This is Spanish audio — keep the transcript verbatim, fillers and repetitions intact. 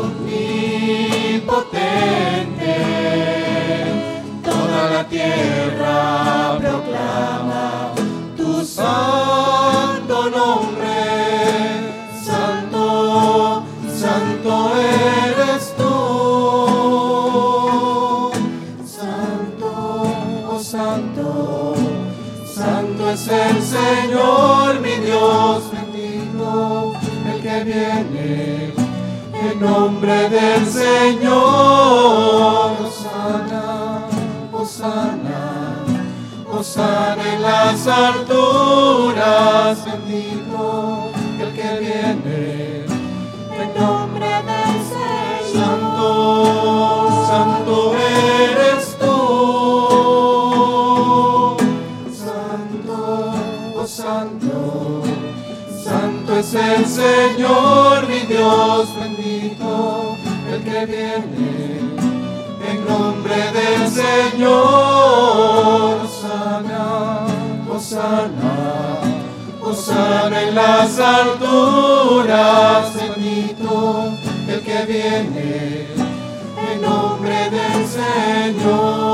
omnipotente, toda la tierra proclama tu santo nombre. Santo, santo eres tú. Santo, oh santo, santo es el Señor, mi Dios bendito, el que viene en nombre del Señor. Hosana, hosana, hosana en las alturas, bendito el que viene en nombre del Señor. Santo, santo eres tú. Santo, oh santo, santo es el Señor, mi Dios bendito, el que viene en nombre del Señor. Hosana, hosana, hosana en las alturas, bendito el que viene en nombre del Señor.